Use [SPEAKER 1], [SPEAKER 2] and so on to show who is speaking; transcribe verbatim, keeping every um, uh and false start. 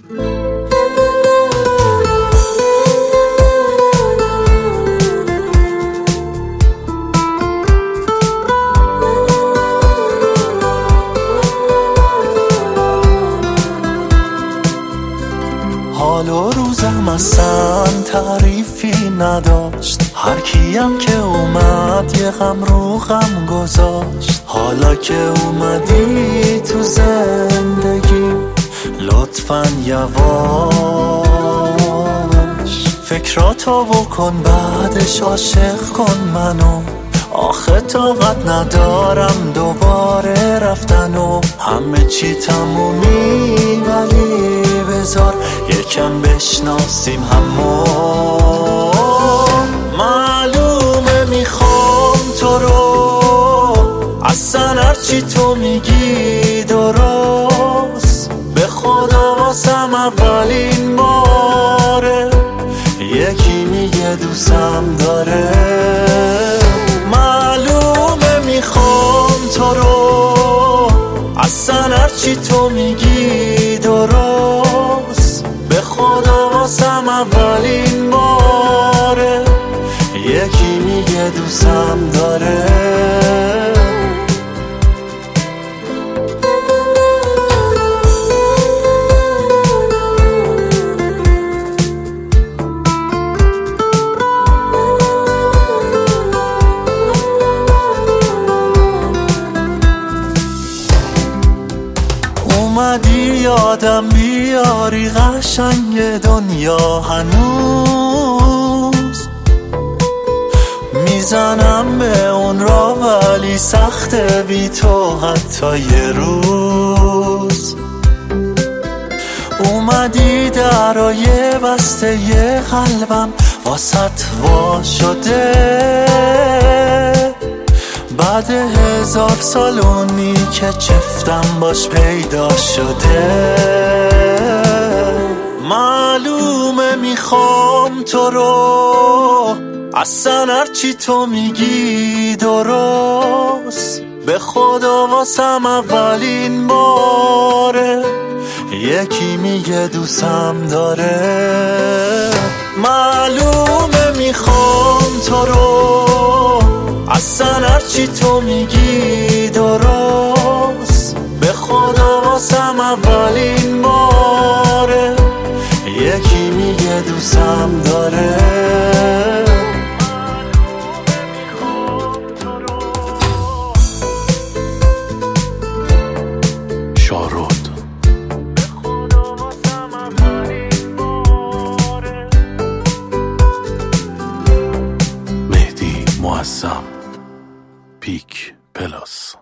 [SPEAKER 1] حال و روزم اصلا تعریفی نداشت، هر کیم که اومد یه غم رو غم گذاشت. حالا که اومدی تو زندگی لطفاً یواش فکراتو بکن، بعدش عاشق کن منو. آخه طاقت ندارم دوباره رفتن و همه چی تمومی، ولی بذار یکم بشناسیم همو. معلومه میخوام تو رو، اصلا هرچی تو میگی درست. به خدا واسم اولین باره یکی میگه دوستم داره. معلومه میخوام تو رو، اصلا هرچی تو میگی درست. به خدا واسم اولین باره یکی میگه دوستم داره. اومدی یادم بیاری قشنگ دنیا هنوز. میزنم به اون را ولی سخته بی تو حتی یه روز. اومدی درای بسته یه قلبم واسط وا شده، بعد هزار سال اونی که چفتم باش پیدا شده. معلومه میخوام تو رو، اصلا هرچی تو میگی درست. به خدا واسم اولین باره یکی میگه دوستم داره. معلومه میخوام تو رو، اصلا هرچی تو میگی درست. به خدا واسم اولین باره یکی میگه دوستم داره.
[SPEAKER 2] شارود مهدی معظم پیک پلاس.